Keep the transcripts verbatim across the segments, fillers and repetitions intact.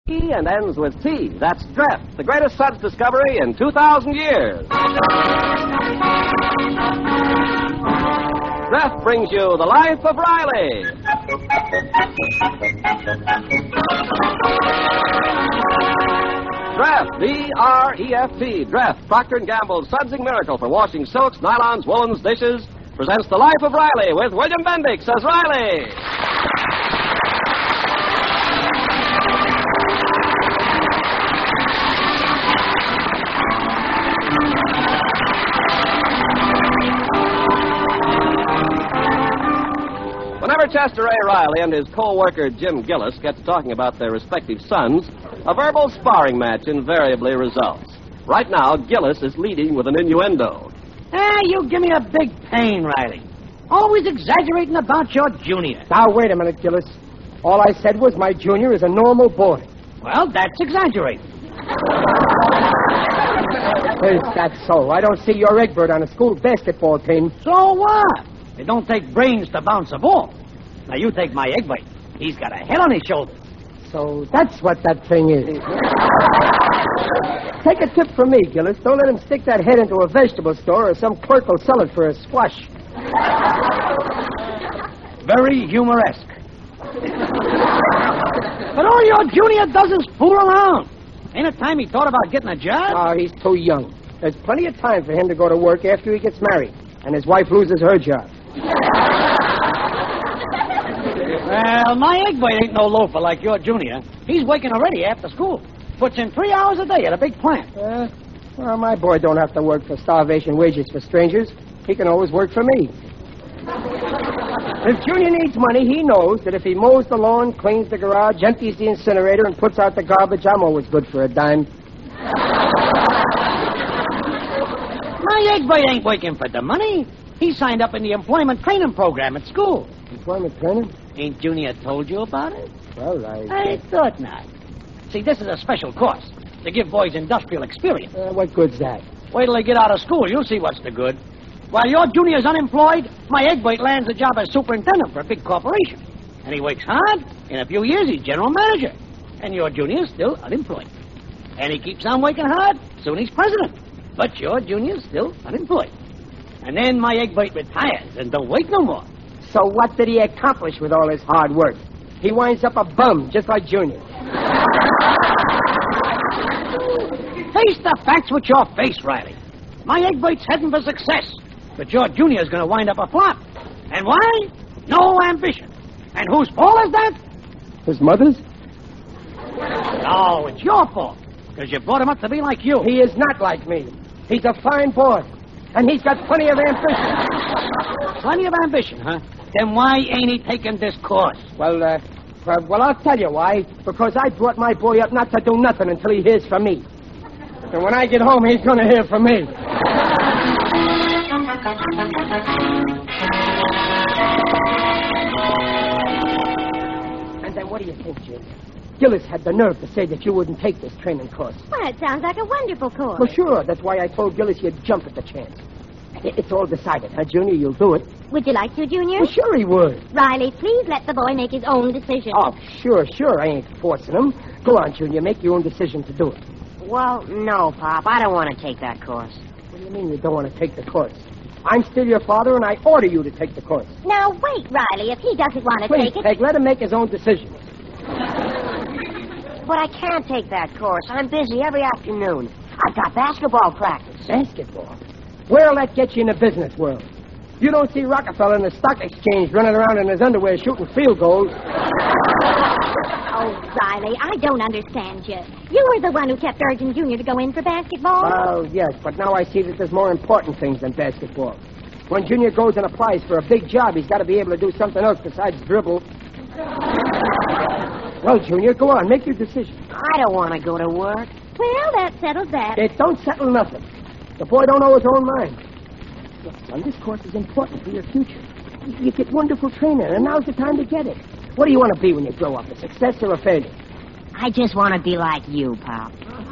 E and ends with T. That's Dreft, the greatest suds discovery in two thousand years. Dreft brings you The Life of Riley. Dreft, D R E F T, Dreft, Procter and Gamble's sudsing miracle for washing silks, nylons, woolens, dishes, presents The Life of Riley with William Bendix as Riley. Whenever Chester A. Riley and his co-worker Jim Gillis get to talking about their respective sons, a verbal sparring match invariably results. Right now, Gillis is leading with an innuendo. Ah, you give me a big pain, Riley. Always exaggerating about your junior. Now, wait a minute, Gillis. All I said was my junior is a normal boy. Well, that's exaggerating. Is that so? I don't see your Egbert on a school basketball team. So what? It don't take brains to bounce a ball. Now, you take my Egbert. He's got a head on his shoulders. So that's what that thing is. Take a tip from me, Gillis. Don't let him stick that head into a vegetable store or some clerk will sell it for a squash. Very humoresque. But all your junior does is fool around. Ain't it time he thought about getting a job? Oh, he's too young. There's plenty of time for him to go to work after he gets married and his wife loses her job. Well, my Egbert ain't no loafer like your junior. He's working already after school. Puts in three hours a day at a big plant. Uh, well, my boy don't have to work for starvation wages for strangers. He can always work for me. If Junior needs money, he knows that if he mows the lawn, cleans the garage, empties the incinerator, and puts out the garbage, I'm always good for a dime. My Egbert ain't working for the money. He signed up in the employment training program at school. Employment training? Ain't Junior told you about it? Well, I... I thought not. See, this is a special course to give boys industrial experience. Uh, what good's that? Wait till they get out of school. You'll see what's the good. While your junior's unemployed, my Egbert lands a job as superintendent for a big corporation. And he works hard. In a few years, he's general manager. And your junior's still unemployed. And he keeps on working hard. Soon he's president. But your junior's still unemployed. And then my Egbert retires and don't work no more. So what did he accomplish with all his hard work? He winds up a bum, just like Junior. Face the facts with your face, Riley. My Egbert's heading for success. But your junior's going to wind up a flop. And why? No ambition. And whose fault is that? His mother's? No, it's your fault. Because you brought him up to be like you. He is not like me. He's a fine boy. And he's got plenty of ambition. Plenty of ambition, huh? Then why ain't he taking this course? Well, uh, well, I'll tell you why. Because I brought my boy up not to do nothing until he hears from me. And when I get home, he's going to hear from me. And then what do you think, Jim? Gillis had the nerve to say that you wouldn't take this training course. Well, it sounds like a wonderful course. Well, sure. That's why I told Gillis you'd jump at the chance. It's all decided, huh, Junior? You'll do it. Would you like to, Junior? Well, sure he would. Riley, please let the boy make his own decision. Oh, sure, sure. I ain't forcing him. Go on, Junior. Make your own decision to do it. Well, no, Pop. I don't want to take that course. What do you mean you don't want to take the course? I'm still your father, and I order you to take the course. Now, wait, Riley. If he doesn't want to Please, take it... Peg, let him make his own decision. But I can't take that course. I'm busy every afternoon. I've got basketball practice. Basketball? Where'll that get you in the business world? You don't see Rockefeller in the stock exchange running around in his underwear shooting field goals. Oh, Riley, I don't understand you. You were the one who kept urging Junior to go in for basketball. Well, yes, but now I see that there's more important things than basketball. When Junior goes and applies for a big job, he's got to be able to do something else besides dribble. Well, Junior, go on. Make your decision. I don't want to go to work. Well, that settles that. It don't settle nothing. The boy don't know his own mind. Look, son, this course is important for your future. You get wonderful training, and now's the time to get it. What do you want to be when you grow up, a success or a failure? I just want to be like you, Pop.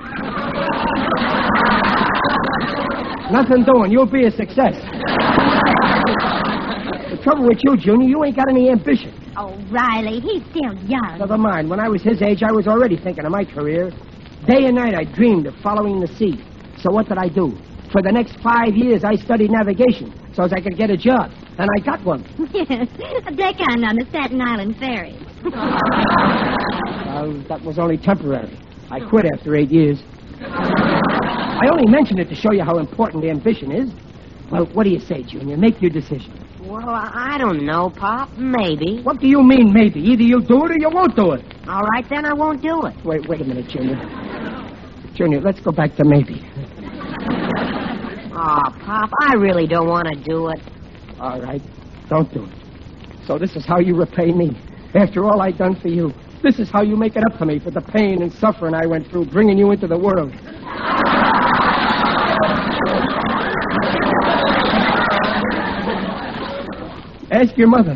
Nothing doing. You'll be a success. The trouble with you, Junior, you ain't got any ambition. Oh, Riley, he's still young. Never mind. When I was his age, I was already thinking of my career. Day and night, I dreamed of following the sea. So what did I do? For the next five years, I studied navigation so as I could get a job. And I got one. Yes, a deckhand on the Staten Island ferry. Well, that was only temporary. I quit after eight years. I only mentioned it to show you how important ambition is. Well, what do you say, Junior? Make your decision. Well, I don't know, Pop. Maybe. What do you mean, maybe? Either you'll do it or you won't do it. All right, then I won't do it. Wait, wait a minute, Junior. Junior, let's go back to maybe. Oh, Pop, I really don't want to do it. All right, don't do it. So this is how you repay me. After all I've done for you, this is how you make it up to me for the pain and suffering I went through bringing you into the world. Ask your mother.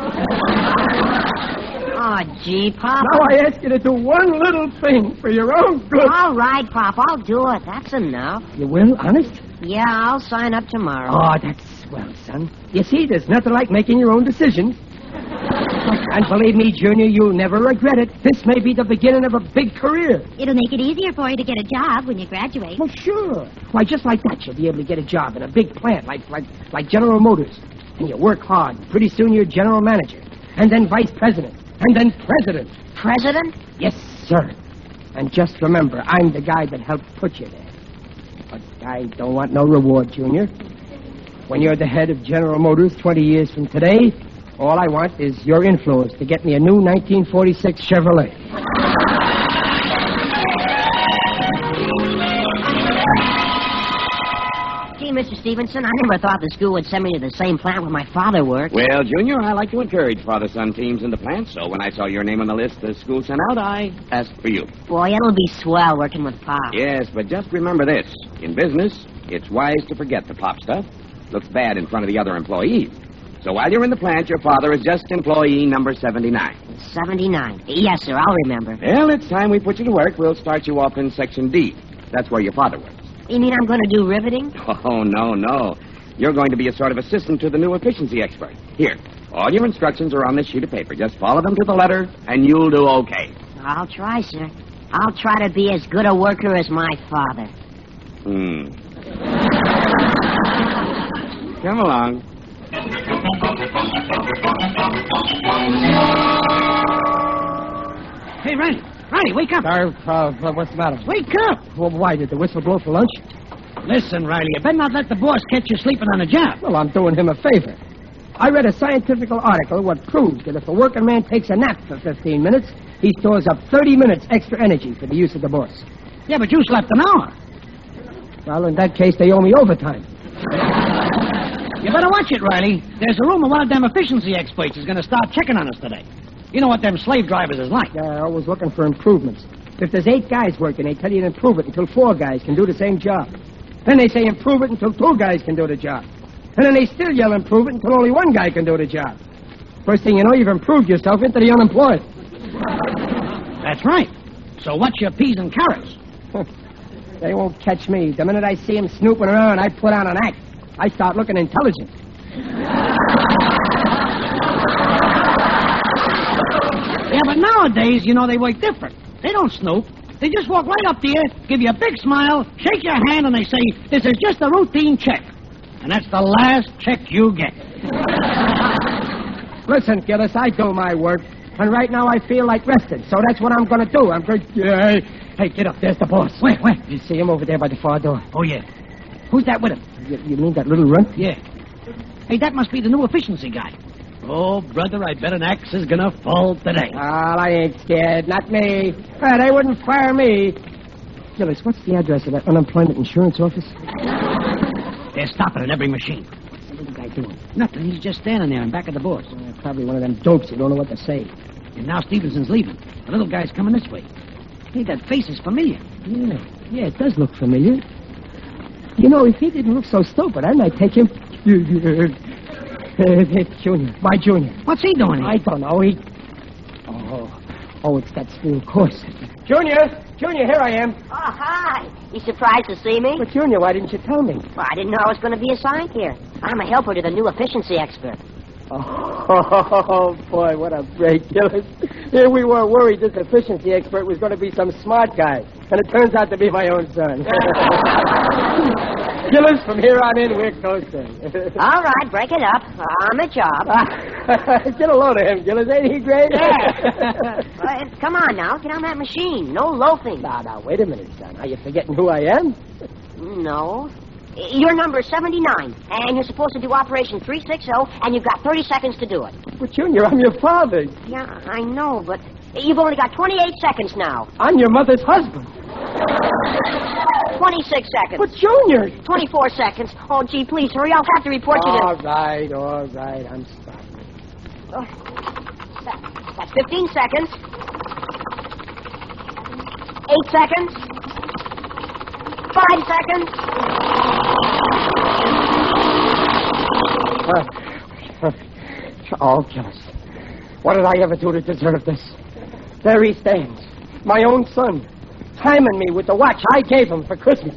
Oh, gee, Pop. Now I ask you to do one little thing for your own good. All right, Pop, I'll do it. That's enough. You will, honest? Yeah, I'll sign up tomorrow. Oh, that's swell, son. You see, there's nothing like making your own decisions. And believe me, Junior, you'll never regret it. This may be the beginning of a big career. It'll make it easier for you to get a job when you graduate. Well, sure. Why, just like that, you'll be able to get a job in a big plant like like like General Motors. And you work hard. Pretty soon you're general manager. And then vice president. And then president. President? Yes, sir. And just remember, I'm the guy that helped put you there. But I don't want no reward, Junior. When you're the head of General Motors twenty years from today, all I want is your influence to get me a new nineteen forty-six Chevrolet. Gee, Mister Stevenson, I never thought the school would send me to the same plant where my father worked. Well, Junior, I like to encourage father-son teams in the plant, so when I saw your name on the list the school sent out, I asked for you. Boy, it'll be swell working with Pop. Yes, but just remember this. In business, it's wise to forget the Pop stuff. Looks bad in front of the other employees. So while you're in the plant, your father is just employee number seventy-nine. seventy-nine. Yes, sir, I'll remember. Well, it's time we put you to work. We'll start you off in Section D. That's where your father works. You mean I'm going to do riveting? Oh, no, no. You're going to be a sort of assistant to the new efficiency expert. Here, all your instructions are on this sheet of paper. Just follow them to the letter, and you'll do okay. I'll try, sir. I'll try to be as good a worker as my father. Hmm. Come along. Hey, Riley. Riley, wake up. Uh, uh, what's the matter? Wake up. Well, why, did the whistle blow for lunch? Listen, Riley, you better not let the boss catch you sleeping on the job. Well, I'm doing him a favor. I read a scientific article what proves that if a working man takes a nap for fifteen minutes, he stores up thirty minutes extra energy for the use of the boss. Yeah, but you slept an hour. Well, in that case, they owe me overtime. You better watch it, Riley. There's a rumor one of them efficiency experts is going to start checking on us today. You know what them slave drivers is like. They're always looking for improvements. If there's eight guys working, they tell you to improve it until four guys can do the same job. Then they say improve it until two guys can do the job. And then they still yell improve it until only one guy can do the job. First thing you know, you've improved yourself into the unemployed. That's right. So what's your peas and carrots? They won't catch me. The minute I see them snooping around, I put on an act. I start looking intelligent. Yeah, but nowadays, you know, they work different. They don't snoop. They just walk right up to you, give you a big smile, shake your hand, and they say, this is just a routine check. And that's the last check you get. Listen, Gillis, I do my work. And right now I feel like resting, so that's what I'm going to do. I'm going to... Hey, hey, get up. There's the boss. Where, where? You see him over there by the far door. Oh, yeah. Who's that with him? You, you mean that little runt? Yeah. Hey, that must be the new efficiency guy. Oh, brother, I bet an axe is going to fall today. Well, I ain't scared. Not me. Uh, they wouldn't fire me. Gillis, what's the address of that unemployment insurance office? They're stopping at every machine. What's the little guy doing? Nothing. He's just standing there in back of the boss. Uh, probably one of them dopes who don't know what to say. And now Stevenson's leaving. The little guy's coming this way. Hey, that face is familiar. Yeah, yeah, it does look familiar. You know, if he didn't look so stupid, I might take him... Junior, my Junior. What's he doing here? I don't know. He... Oh, oh, it's that school course. Junior, Junior, here I am. Oh, hi. You surprised to see me? But, Junior, why didn't you tell me? Well, I didn't know I was going to be assigned here. I'm a helper to the new efficiency expert. Oh, boy, what a break, Gillis. Here we were worried this efficiency expert was going to be some smart guy, and it turns out to be my own son. Gillis, from here on in, we're toasting. All right, break it up. On the job. Get a load of him, Gillis. Ain't he great? Yeah. uh, come on now. Get on that machine. No loafing. Now, now, wait a minute, son. Are you forgetting who I am? No. Your number's seventy-nine, and you're supposed to do Operation three sixty, and you've got thirty seconds to do it. But, Junior, I'm your father. Yeah, I know, but you've only got twenty-eight seconds now. I'm your mother's husband. twenty-six seconds. But, Junior... twenty-four seconds. Oh, gee, please hurry. I'll have to report you to... All right, all right. I'm sorry. Oh, that, that's fifteen seconds. Eight seconds. Five seconds. Uh, oh, Gillis. What did I ever do to deserve this? There he stands. My own son. Timing me with the watch I gave him for Christmas.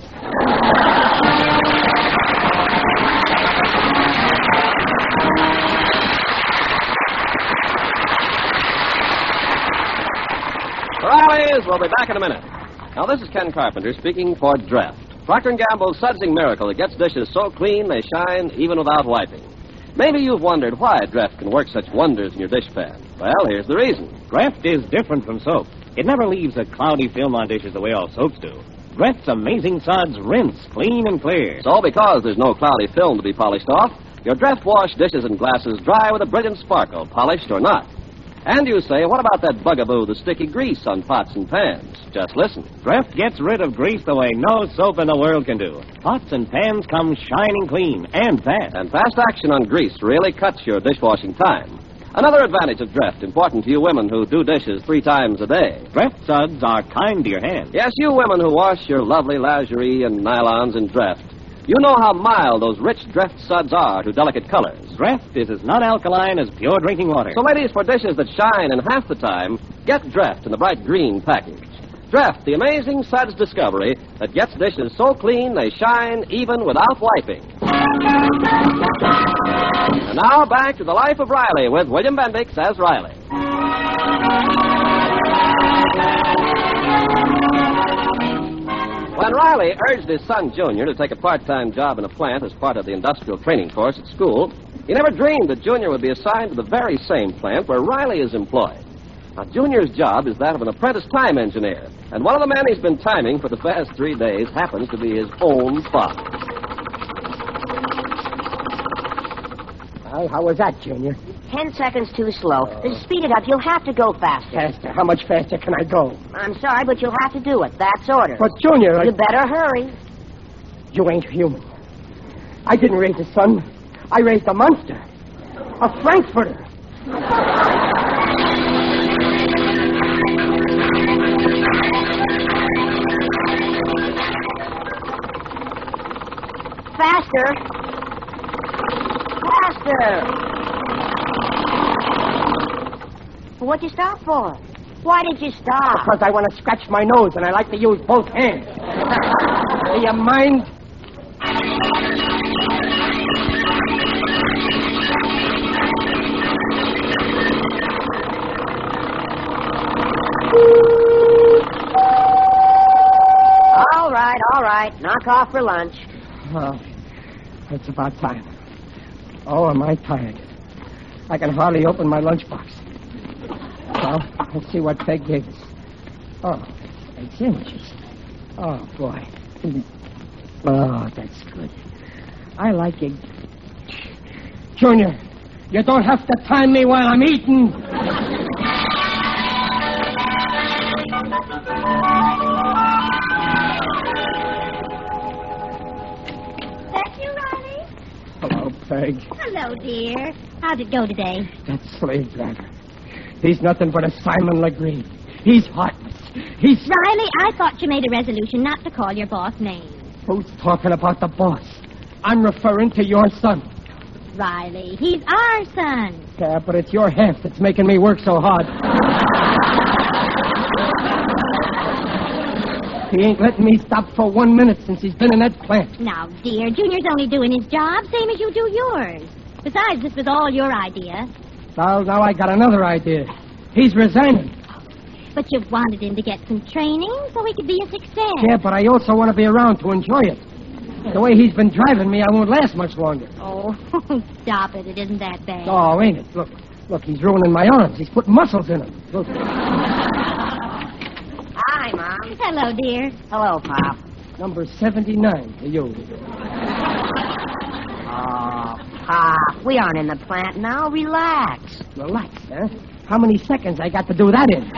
Riley's, we'll be back in a minute. Now, this is Ken Carpenter speaking for Dreft. Procter and Gamble's sudsing miracle that gets dishes so clean they shine even without wiping. Maybe you've wondered why Dreft can work such wonders in your dish pan. Well, here's the reason. Dreft is different from soap. It never leaves a cloudy film on dishes the way all soaps do. Dreft's amazing suds rinse clean and clear. So because there's no cloudy film to be polished off, your Dreft wash dishes and glasses dry with a brilliant sparkle, polished or not. And you say, what about that bugaboo, the sticky grease on pots and pans? Just listen. Dreft gets rid of grease the way no soap in the world can do. Pots and pans come shining clean and fast. And fast action on grease really cuts your dishwashing time. Another advantage of Dreft, important to you women who do dishes three times a day. Dreft suds are kind to your hands. Yes, you women who wash your lovely lingerie and nylons in Dreft. You know how mild those rich Dreft suds are to delicate colors. Dreft is as non-alkaline as pure drinking water. So, ladies, for dishes that shine in half the time, get Dreft in the bright green package. Dreft, the amazing suds discovery that gets dishes so clean they shine even without wiping. And now back to the life of Riley with William Bendix as Riley. When Riley urged his son, Junior, to take a part-time job in a plant as part of the industrial training course at school, he never dreamed that Junior would be assigned to the very same plant where Riley is employed. Now, Junior's job is that of an apprentice time engineer, and one of the men he's been timing for the past three days happens to be his own father. Well, how was that, Junior? Ten seconds too slow. To speed it up, you'll have to go faster. Faster. How much faster can I go? I'm sorry, but you'll have to do it. That's order. But, Junior, I... You better hurry. You ain't human. I didn't raise a son. I raised a monster. A Frankfurter. Faster. Faster. What'd you stop for? Why did you stop? Because I want to scratch my nose, and I like to use both hands. Do you mind? All right, all right. Knock off for lunch. Oh, it's about time. Oh, am I tired. I can hardly open my lunchbox. Well, let's see what Peg gave us. Oh, eight inches. Oh, boy. Oh, that's good. I like it. Junior, you don't have to time me while I'm eating. That's you, Riley? Hello, Peg. Hello, dear. How'd it go today? That slave driver. He's nothing but a Simon Legree. He's heartless. He's... Riley, I thought you made a resolution not to call your boss names. Who's talking about the boss? I'm referring to your son. Riley, he's our son. Yeah, but it's your half that's making me work so hard. He ain't letting me stop for one minute since he's been in that plant. Now, dear, Junior's only doing his job, same as you do yours. Besides, this was all your idea. Well, now I got another idea. He's resigning. But you wanted him to get some training so he could be a success. Yeah, but I also want to be around to enjoy it. The way he's been driving me, I won't last much longer. Oh, stop it. It isn't that bad. Oh, ain't it? Look, look, he's ruining my arms. He's putting muscles in them. Look. Hi, Mom. Hello, dear. Hello, Pop. Number seventy-nine for you. Oh, Pop, we aren't in the plant now. Relax. Relax, huh? How many seconds I got to do that in?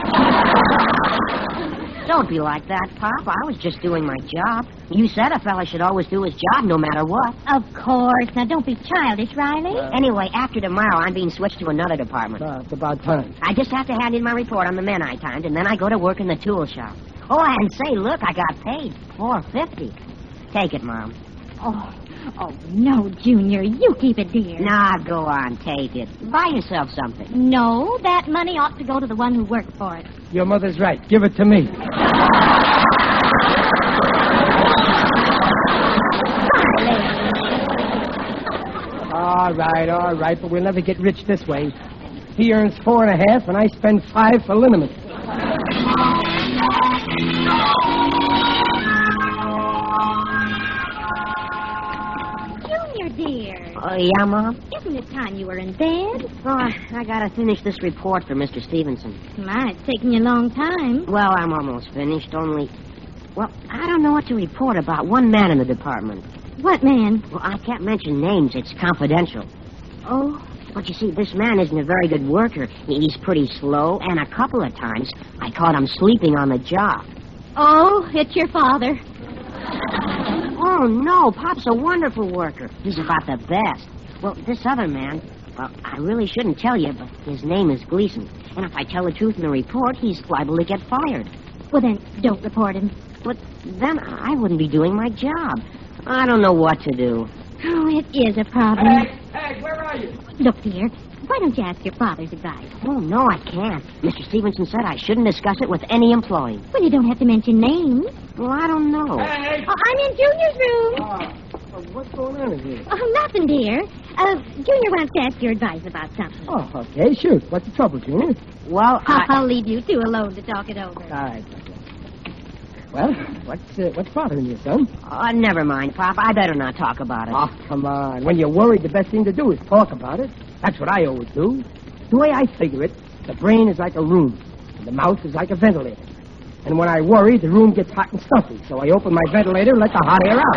Don't be like that, Pop. I was just doing my job. You said a fella should always do his job no matter what. Of course. Now, don't be childish, Riley. Anyway, after tomorrow, I'm being switched to another department. Uh, it's about time. I just have to hand in my report on the men I timed, and then I go to work in the tool shop. Oh, and say, look, I got paid. four fifty. Take it, Mom. Oh, oh, no, Junior. You keep it, dear. Nah, go on, take it. Buy yourself something. No, that money ought to go to the one who worked for it. Your mother's right. Give it to me. All right, all right, but we'll never get rich this way. He earns four and a half, and I spend five for liniment. Junior, dear. Oh, yeah, Mom? Isn't it time you were in bed? Oh, I, I gotta finish this report for Mister Stevenson. My, it's taking you a long time. Well, I'm almost finished, only... Well, I don't know what to report about one man in the department. What man? Well, I can't mention names. It's confidential. Oh, But you see, this man isn't a very good worker. He's pretty slow, and a couple of times I caught him sleeping on the job. oh, it's your father. Oh, no, Pop's a wonderful worker. He's about the best. Well, this other man, well, I really shouldn't tell you, but his name is Gleason. And if I tell the truth in the report, he's liable to get fired. Well, then, don't report him. But then I wouldn't be doing my job. I don't know what to do. Oh, it is a problem. Hey, hey, where are you? Look, dear, why don't you ask your father's advice? Oh, no, I can't. Mister Stevenson said I shouldn't discuss it with any employee. Well, you don't have to mention names. Well, I don't know. Hey! Oh, I'm in Junior's room. Oh, what's going on in here? Oh, nothing, dear. Uh, Junior wants to ask your advice about something. Oh, okay, shoot. What's the trouble, Junior? Well, I... I'll leave you two alone to talk it over. All right. Well, what's uh, what's bothering you, son? Oh, never mind, Pop. I better not talk about it. Oh, come on. When you're worried, the best thing to do is talk about it. That's what I always do. The way I figure it, the brain is like a room, and the mouth is like a ventilator. And when I worry, the room gets hot and stuffy, so I open my ventilator and let the hot air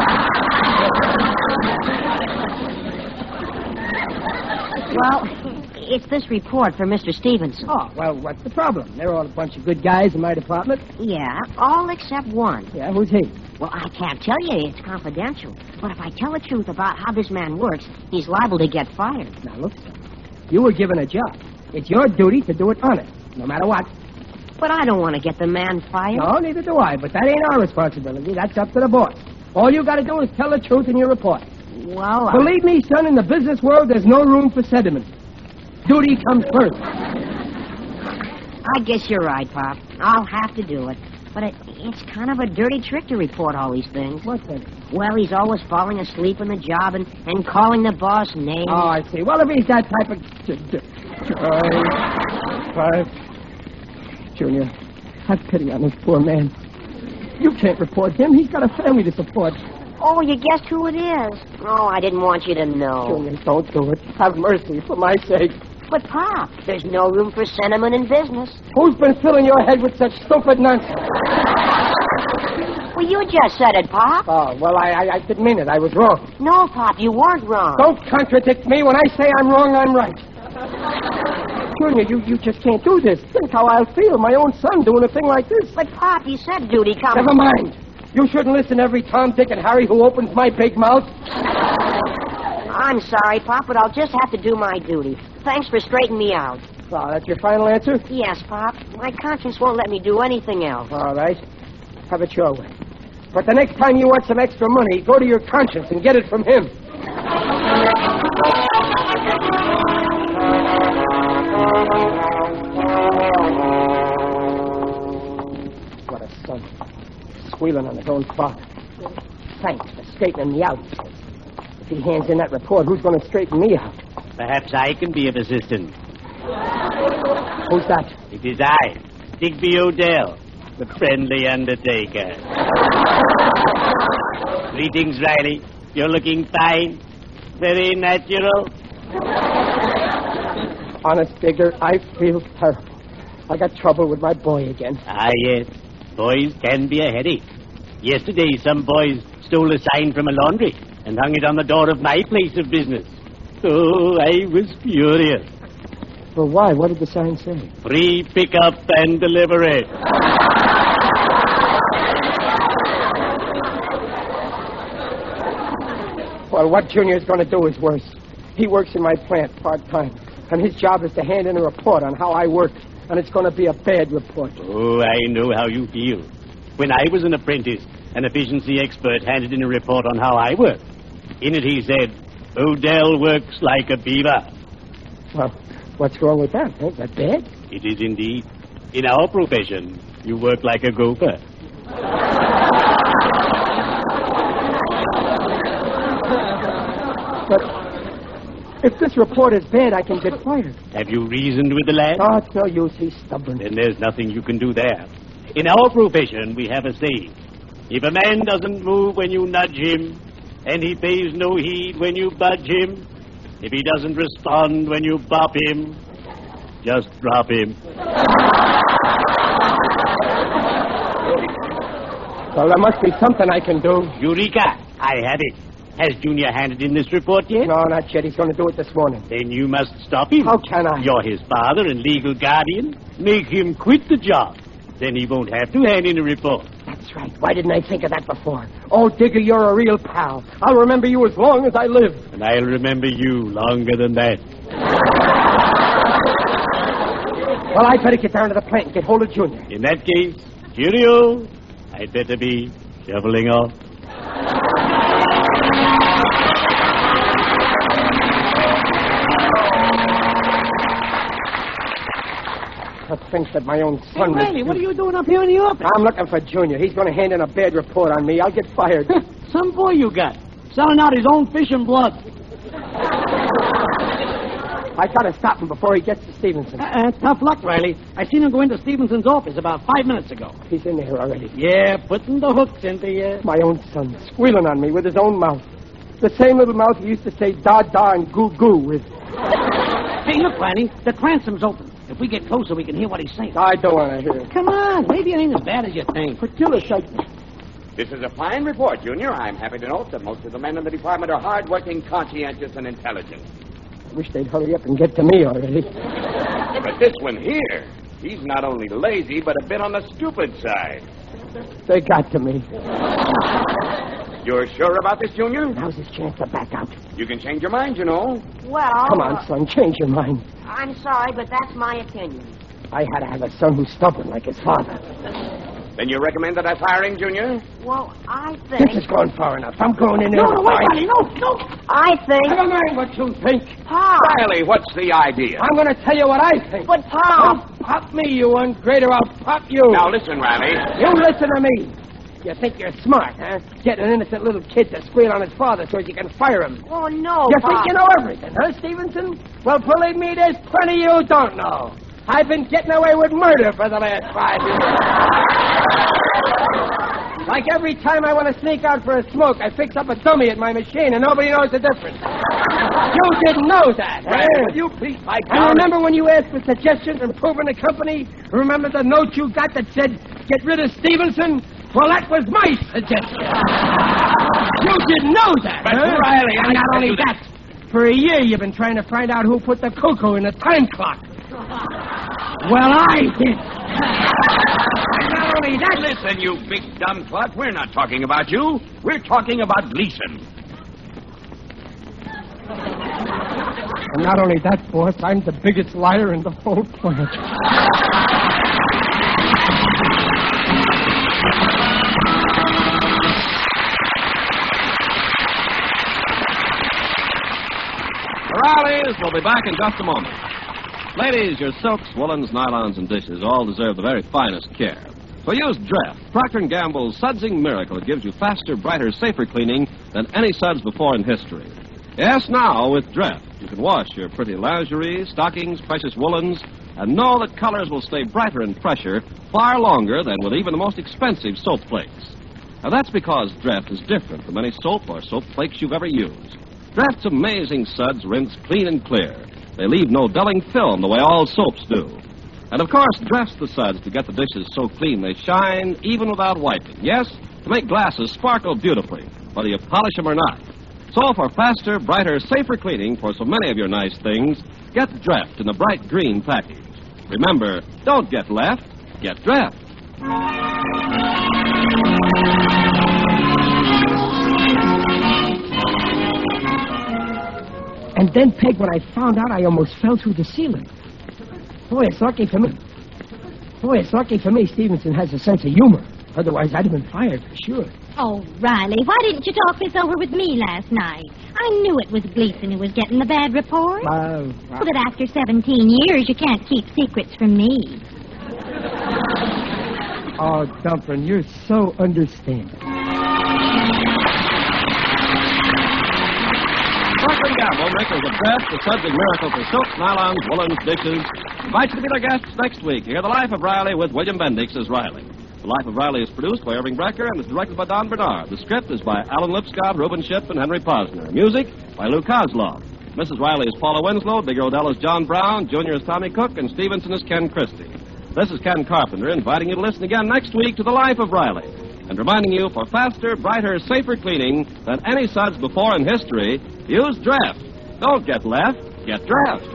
out. Well, it's this report for Mister Stevenson. Oh, well, what's the problem? They're all a bunch of good guys in my department. Yeah, all except one. Yeah, who's he? Well, I can't tell you. It's confidential. But if I tell the truth about how this man works, he's liable to get fired. Now, look, son. You were given a job. It's your duty to do it honest, no matter what. But I don't want to get the man fired. No, neither do I, but that ain't our responsibility. That's up to the boss. All you got to do is tell the truth in your report. Well, I... Believe me, son, in the business world, there's no room for sentiment. Duty comes first. I guess you're right, Pop. I'll have to do it. But it, it's kind of a dirty trick to report all these things. What's that? Well, he's always falling asleep on the job and, and calling the boss names. Oh, I see. Well, if he's that type of... Five. Five. Junior, have pity on this poor man. You can't report him. He's got a family to support. Oh, you guessed who it is. Oh, I didn't want you to know. Junior, don't do it. Have mercy, for my sake. But, Pop, there's no room for sentiment in business. Who's been filling your head with such stupid nonsense? Well, you just said it, Pop. Oh, well, I, I, I didn't mean it. I was wrong. No, Pop, you weren't wrong. Don't contradict me. When I say I'm wrong, I'm right. Junior, you, you just can't do this. Think how I'll feel, my own son doing a thing like this. But, Pop, you said duty comes... Never mind. You shouldn't listen to every Tom, Dick, and Harry who opens my big mouth. I'm sorry, Pop, but I'll just have to do my duty. Thanks for straightening me out. Oh, that's your final answer? Yes, Pop. My conscience won't let me do anything else. All right. Have it your way. But the next time you want some extra money, go to your conscience and get it from him. What a son. Squealing on his own father. Thanks for straightening me out, he says. If he hands in that report, who's going to straighten me out? Perhaps I can be of assistance. Who's that? It is I, Digby Odell, the friendly undertaker. Greetings, Riley. You're looking fine. Very natural. Honest, Digger, I feel terrible. I got trouble with my boy again. Ah, yes. Boys can be a headache. Yesterday, some boys stole a sign from a laundry and hung it on the door of my place of business. Oh, I was furious. Well, why? What did the sign say? Free pickup and delivery. Well, what Junior's going to do is worse. He works in my plant part-time, and his job is to hand in a report on how I work, and it's going to be a bad report. Oh, I know how you feel. When I was an apprentice, an efficiency expert handed in a report on how I work. In it he said, Odell works like a beaver. Well, what's wrong with that? Ain't that bad? It is indeed. In our profession, you work like a gopher. But if this report is bad, I can get fired. Have you reasoned with the lad? Oh, it's no use. He's stubborn. Then there's nothing you can do there. In our profession, we have a saying. If a man doesn't move when you nudge him, and he pays no heed when you budge him, if he doesn't respond when you bop him, just drop him. Well, there must be something I can do. Eureka! I have it. Has Junior handed in this report yet? No, not yet. He's going to do it this morning. Then you must stop him. How can I? You're his father and legal guardian. Make him quit the job. Then he won't have to hand in a report. That's right. Why didn't I think of that before? Oh, Digger, you're a real pal. I'll remember you as long as I live. And I'll remember you longer than that. Well, I'd better get down to the plant and get hold of Junior. In that case, cheerio. I'd better be shoveling off. To think that my own son... Hey, Riley, what are you doing up here in the office? I'm looking for Junior. He's going to hand in a bad report on me. I'll get fired. Some boy you got, selling out his own fish and blood. I got to stop him before he gets to Stevenson. Uh, uh, tough luck, Riley. I seen him go into Stevenson's office about five minutes ago. He's in there already. Yeah, putting the hooks into you. My own son, squealing on me with his own mouth. The same little mouth he used to say da-da and goo-goo with. Hey, look, Riley, the transom's open. If we get closer, we can hear what he's saying. I don't want to hear it. Come on, maybe it ain't as bad as you think. But Gillis, I... This is a fine report, Junior. I'm happy to note that most of the men in the department are hard-working, conscientious, and intelligent. I wish they'd hurry up and get to me already. But this one here, he's not only lazy, but a bit on the stupid side. They got to me. You're sure about this, Junior? Now's his chance to back out. You can change your mind, you know. Well... Come on, son, change your mind. I'm sorry, but that's my opinion. I had to have a son who's stubborn like his father. Then you recommend that I fire him, Junior? Well, I think... This is going far enough. I'm going in there. No, no, wait, Fine. Riley, no, no. I think... Never mind what you think. Pop! Riley, what's the idea? I'm going to tell you what I think. But, Pop... Don't pop me, you ungrader. I'll pop you. Now, listen, Riley. You listen to me. You think you're smart, huh? Getting an innocent little kid to squeal on his father so you can fire him. Oh, no, You Pop. think you know everything, huh, Stevenson? Well, believe me, there's plenty you don't know. I've been getting away with murder for the last five years. Like every time I want to sneak out for a smoke, I fix up a dummy at my machine and nobody knows the difference. You didn't know that, Riley, huh? will you please pipe And down? remember when you asked for suggestions for improving the company? Remember the note you got that said, get rid of Stevenson? Well, that was my suggestion. You didn't know that, But, huh? Riley, I And not told only you that, for a year you've been trying to find out who put the cuckoo in the time clock. Well, I did. And not only that... Listen, you big dumb twat. We're not talking about you. We're talking about Gleason. And not only that, boss, I'm the biggest liar in the whole plant. The Rileys will be back in just a moment. Ladies, your silks, woolens, nylons, and dishes all deserve the very finest care. So use Dreft, Procter and Gamble's sudsing miracle. It gives you faster, brighter, safer cleaning than any suds before in history. Yes, now with Dreft, you can wash your pretty lingerie, stockings, precious woolens, and know that colors will stay brighter and fresher far longer than with even the most expensive soap flakes. Now, that's because Dreft is different from any soap or soap flakes you've ever used. Dreft's amazing suds rinse clean and clear. They leave no dulling film the way all soaps do. And, of course, Dreft's the suds to get the dishes so clean they shine even without wiping. Yes, to make glasses sparkle beautifully, whether you polish them or not. So for faster, brighter, safer cleaning for so many of your nice things, get Dreft in the bright green package. Remember, don't get left, get Dreft. And then, Peg, when I found out, I almost fell through the ceiling. Boy, it's lucky for me. Boy, it's lucky for me Stevenson has a sense of humor. Otherwise, I'd have been fired for sure. Oh, Riley, why didn't you talk this over with me last night? I knew it was Gleason who was getting the bad report. Uh, uh, Well, that after seventeen years, you can't keep secrets from me. oh, Dumplin', you're so understanding. Procter and Gamble, makers of Dreft, the sudsing miracle for silks, nylons, woolens, dishes, invite you to be their guests next week. Hear The Life of Riley with William Bendix as Riley. The Life of Riley is produced by Irving Brecker and is directed by Don Bernard. The script is by Alan Lipscott, Reuben Ship, and Henry Posner. Music by Lou Kozlov. Missus Riley is Paula Winslow, Big Odell is John Brown, Junior is Tommy Cook, and Stevenson is Ken Christie. This is Ken Carpenter inviting you to listen again next week to The Life of Riley, and reminding you for faster, brighter, safer cleaning than any suds before in history, use Dreft. Don't get left, get Dreft.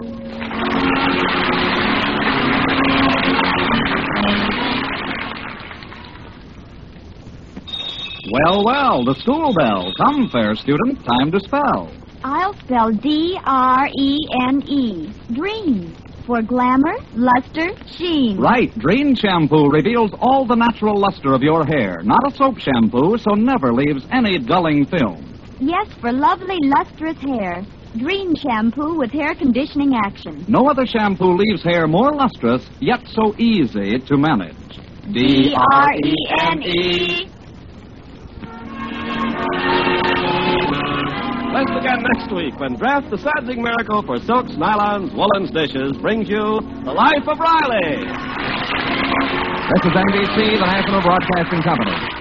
Well, well, the school bell. Come, fair student, time to spell. I'll spell D R E N E. Dream. For glamour, luster, sheen. Right, Dreen shampoo reveals all the natural luster of your hair. Not a soap shampoo, so never leaves any dulling film. Yes, for lovely, lustrous hair. Dream shampoo with hair conditioning action. No other shampoo leaves hair more lustrous, yet so easy to manage. D R E N E. Listen again next week when Dreft, the sudsing miracle for silks, nylons, woolens, dishes, brings you The Life of Riley. This is N B C, the National Broadcasting Company.